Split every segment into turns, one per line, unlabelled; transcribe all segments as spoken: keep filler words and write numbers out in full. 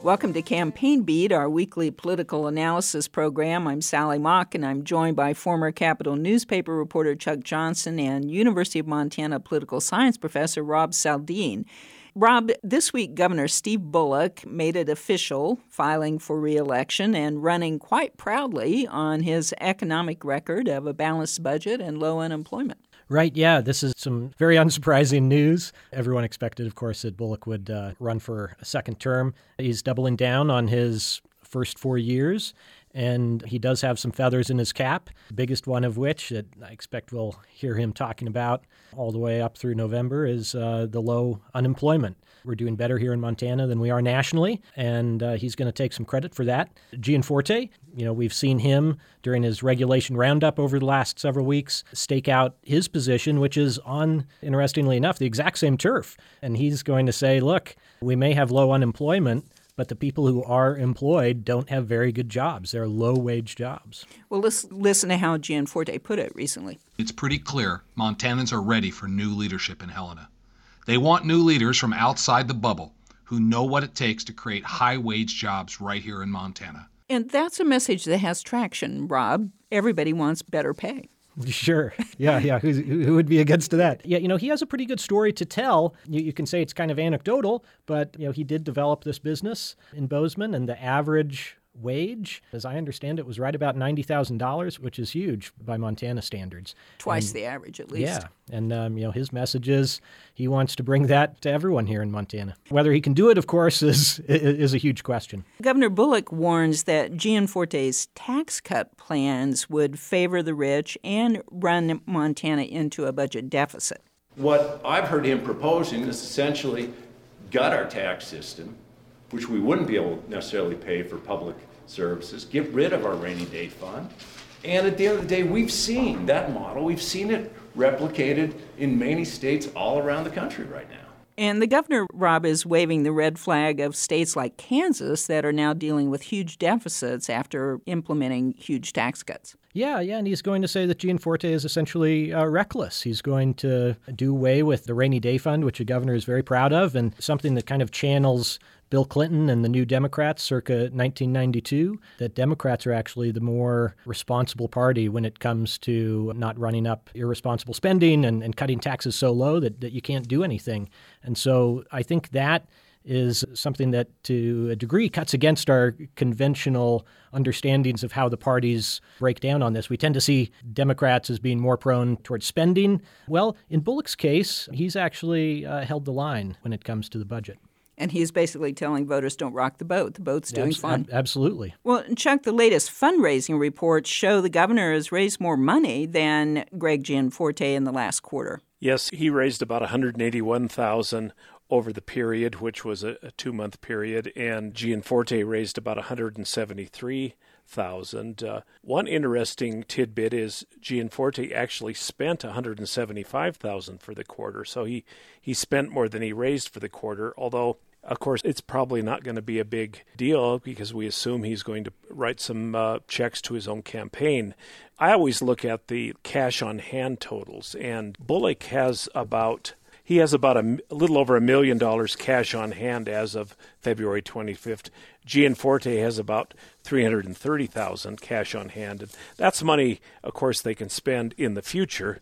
Welcome to Campaign Beat, our weekly political analysis program. I'm Sally Mock, and I'm joined by former Capital newspaper reporter Chuck Johnson and University of Montana political science professor Rob Saldin. Rob, this week Governor Steve Bullock made it official, filing for re-election and running quite proudly on his economic record of a balanced budget and low unemployment.
Right, yeah, this is some very unsurprising news. Everyone expected, of course, that Bullock would uh, run for a second term. He's doubling down on his first four years, and he does have some feathers in his cap, the biggest one of which that I expect we'll hear him talking about all the way up through November is uh, the low unemployment. We're doing better here in Montana than we are nationally, and uh, he's going to take some credit for that. Gianforte, you know, we've seen him during his regulation roundup over the last several weeks stake out his position, which is on, interestingly enough, the exact same turf. And he's going to say, look, we may have low unemployment, but the people who are employed don't have very good jobs. They're low-wage jobs.
Well, let's listen to how Gianforte put it recently.
It's pretty clear Montanans are ready for new leadership in Helena. They want new leaders from outside the bubble who know what it takes to create high-wage jobs right here in Montana.
And that's a message that has traction, Rob. Everybody wants better pay.
Sure. Yeah, yeah. Who's, who would be against that? Yeah, you know, he has a pretty good story to tell. You, you can say it's kind of anecdotal, but, you know, he did develop this business in Bozeman, and the average wage, as I understand it, was right about ninety thousand dollars, which is huge by Montana standards.
Twice
and,
the average, at least.
Yeah. And, um, you know, his message is he wants to bring that to everyone here in Montana. Whether he can do it, of course, is is a huge question.
Governor Bullock warns that Gianforte's tax cut plans would favor the rich and run Montana into a budget deficit.
What I've heard him proposing is essentially gut our tax system, which we wouldn't be able to necessarily pay for public services, get rid of our rainy day fund. And at the end of the day, we've seen that model. We've seen it replicated in many states all around the country right now.
And the governor, Rob, is waving the red flag of states like Kansas that are now dealing with huge deficits after implementing huge tax cuts.
Yeah, yeah, and he's going to say that Gianforte is essentially uh, reckless. He's going to do away with the rainy day fund, which the governor is very proud of, and something that kind of channels Bill Clinton and the New Democrats circa nineteen ninety-two, that Democrats are actually the more responsible party when it comes to not running up irresponsible spending and, and cutting taxes so low that, that you can't do anything. And so I think that is something that, to a degree, cuts against our conventional understandings of how the parties break down on this. We tend to see Democrats as being more prone towards spending. Well, in Bullock's case, he's actually uh, held the line when it comes to the budget.
And he's basically telling voters don't rock the boat. The boat's doing
Abs-
fine.
ab- absolutely.
Well, Chuck, the latest fundraising reports show the governor has raised more money than Greg Gianforte in the last quarter.
Yes, he raised about one hundred eighty-one thousand dollars over the period, which was a, a two-month period, and Gianforte raised about one hundred seventy-three thousand dollars. Uh, one interesting tidbit is Gianforte actually spent one hundred seventy-five thousand dollars for the quarter, so he, he spent more than he raised for the quarter, although of course, it's probably not going to be a big deal because we assume he's going to write some uh, checks to his own campaign. I always look at the cash on hand totals, and Bullock has about he has about a, a little over a million dollars cash on hand as of February twenty-fifth. Gianforte has about three hundred thirty thousand dollars cash on hand, and that's money, of course, they can spend in the future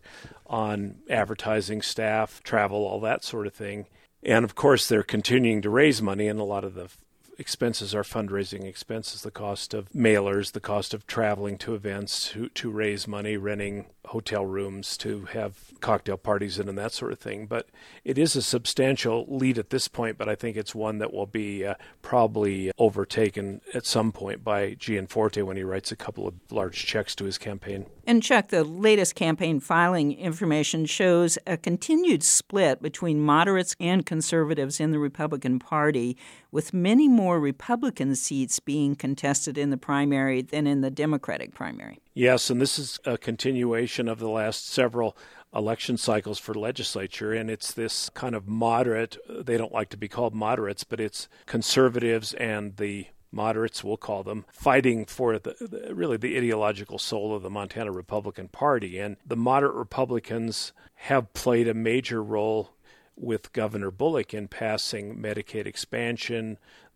on advertising, staff, travel, all that sort of thing. And, of course, they're continuing to raise money, and a lot of the f- expenses are fundraising expenses, the cost of mailers, the cost of traveling to events to, to raise money, renting hotel rooms to have cocktail parties in and that sort of thing. But it is a substantial lead at this point, but I think it's one that will be uh, probably overtaken at some point by Gianforte when he writes a couple of large checks to his campaign.
And Chuck, the latest campaign filing information shows a continued split between moderates and conservatives in the Republican Party, with many more Republican seats being contested in the primary than in the Democratic primary.
Yes, and this is a continuation of the last several election cycles for legislature, and it's this kind of moderate, they don't like to be called moderates, but it's conservatives and the moderates, we'll call them, fighting for the, the really the ideological soul of the Montana Republican Party. And the moderate Republicans have played a major role with Governor Bullock in passing Medicaid expansion,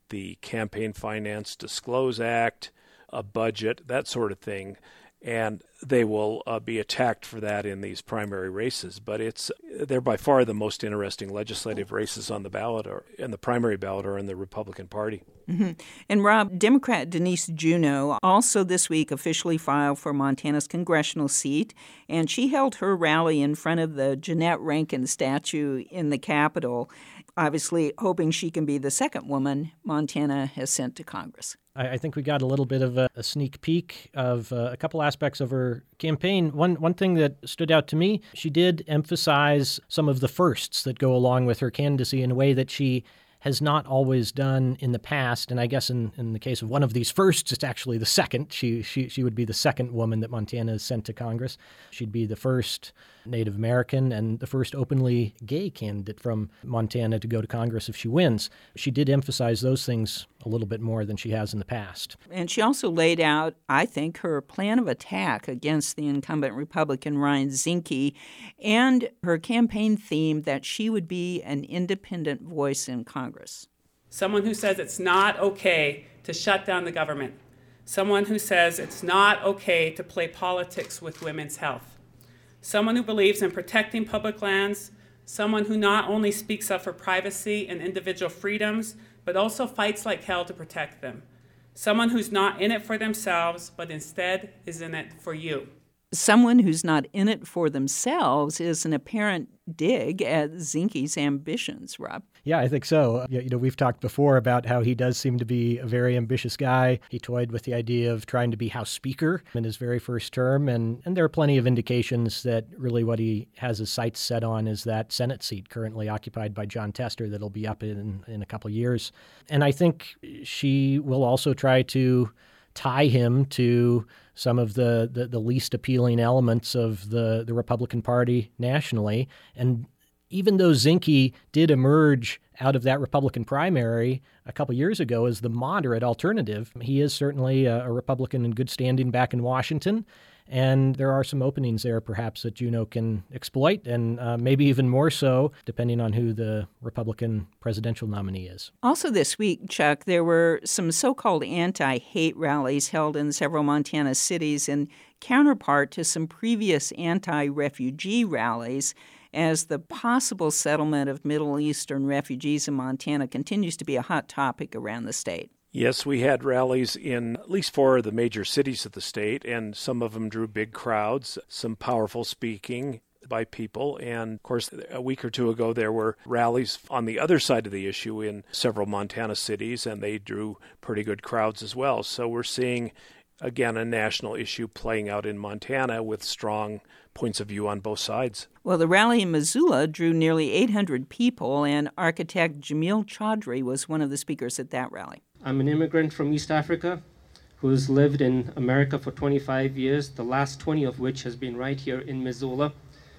the Campaign Finance Disclose Act, a budget, that sort of thing. And they will uh, be attacked for that in these primary races. But it's they're by far the most interesting legislative races on the ballot, or in the primary ballot, or in the Republican Party.
Mm-hmm. And Rob, Democrat Denise Juneau also this week officially filed for Montana's congressional seat, and she held her rally in front of the Jeanette Rankin statue in the Capitol, obviously hoping she can be the second woman Montana has sent to Congress.
I think we got a little bit of a, a sneak peek of uh, a couple aspects of her campaign. One one thing that stood out to me, she did emphasize some of the firsts that go along with her candidacy in a way that she has not always done in the past. And I guess in, in the case of one of these firsts, it's actually the second. She, she she would be the second woman that Montana has sent to Congress. She'd be the first Native American and the first openly gay candidate from Montana to go to Congress if she wins. She did emphasize those things a little bit more than she has in the past.
And she also laid out, I think, her plan of attack against the incumbent Republican Ryan Zinke and her campaign theme that she would be an independent voice in Congress.
Someone who says it's not okay to shut down the government. Someone who says it's not okay to play politics with women's health. Someone who believes in protecting public lands. Someone who not only speaks up for privacy and individual freedoms, but also fights like hell to protect them. Someone who's not in it for themselves, but instead is in it for you.
Someone who's not in it for themselves is an apparent dig at Zinke's ambitions, Rob.
Yeah, I think so. You know, we've talked before about how he does seem to be a very ambitious guy. He toyed with the idea of trying to be House Speaker in his very first term, and, and there are plenty of indications that really what he has his sights set on is that Senate seat currently occupied by Jon Tester that'll be up in, in a couple years. And I think she will also try to tie him to some of the, the, the least appealing elements of the, the Republican Party nationally. And even though Zinke did emerge out of that Republican primary a couple years ago as the moderate alternative, he is certainly a, a Republican in good standing back in Washington. And there are some openings there, perhaps, that Juneau can exploit, and uh, maybe even more so, depending on who the Republican presidential nominee is.
Also this week, Chuck, there were some so-called anti-hate rallies held in several Montana cities in counterpart to some previous anti-refugee rallies, as the possible settlement of Middle Eastern refugees in Montana continues to be a hot topic around the state.
Yes, we had rallies in at least four of the major cities of the state, and some of them drew big crowds, some powerful speaking by people. And, of course, a week or two ago, there were rallies on the other side of the issue in several Montana cities, and they drew pretty good crowds as well. So we're seeing, again, a national issue playing out in Montana with strong points of view on both sides.
Well, the rally in Missoula drew nearly eight hundred people, and architect Jamil Chaudhry was one of the speakers at that rally.
I'm an immigrant from East Africa who's lived in America for twenty-five years, the last twenty of which has been right here in Missoula.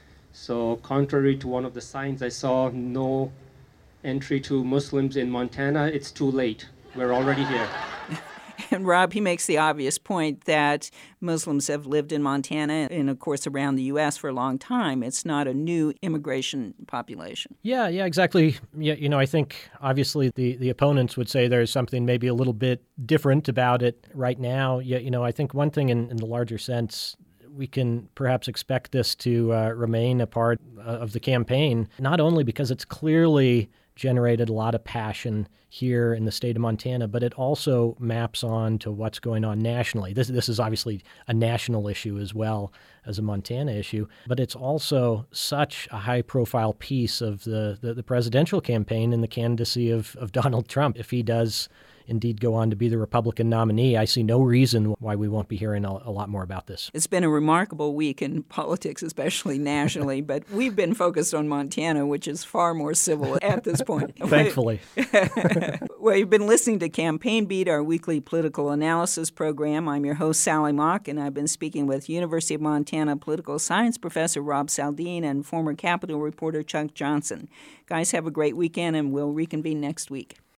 So contrary to one of the signs I saw, no entry to Muslims in Montana, it's too late. We're already here.
And Rob, he makes the obvious point that Muslims have lived in Montana and, of course, around the U S for a long time. It's not a new immigration population.
Yeah, yeah, exactly. Yeah, you know, I think obviously the, the opponents would say there's something maybe a little bit different about it right now. Yeah, you know, I think one thing in, in the larger sense, we can perhaps expect this to uh, remain a part of the campaign, not only because it's clearly generated a lot of passion here in the state of Montana, but it also maps on to what's going on nationally. This this is obviously a national issue as well as a Montana issue, but it's also such a high-profile piece of the, the, the presidential campaign and the candidacy of, of Donald Trump. If he does indeed go on to be the Republican nominee, I see no reason why we won't be hearing a, a lot more about this.
It's been a remarkable week in politics, especially nationally, but we've been focused on Montana, which is far more civil at this point.
Thankfully.
Well, you've been listening to Campaign Beat, our weekly political analysis program. I'm your host, Sally Mock, and I've been speaking with University of Montana political science professor Rob Saldin and former Capitol reporter Chuck Johnson. Guys, have a great weekend, and we'll reconvene next week.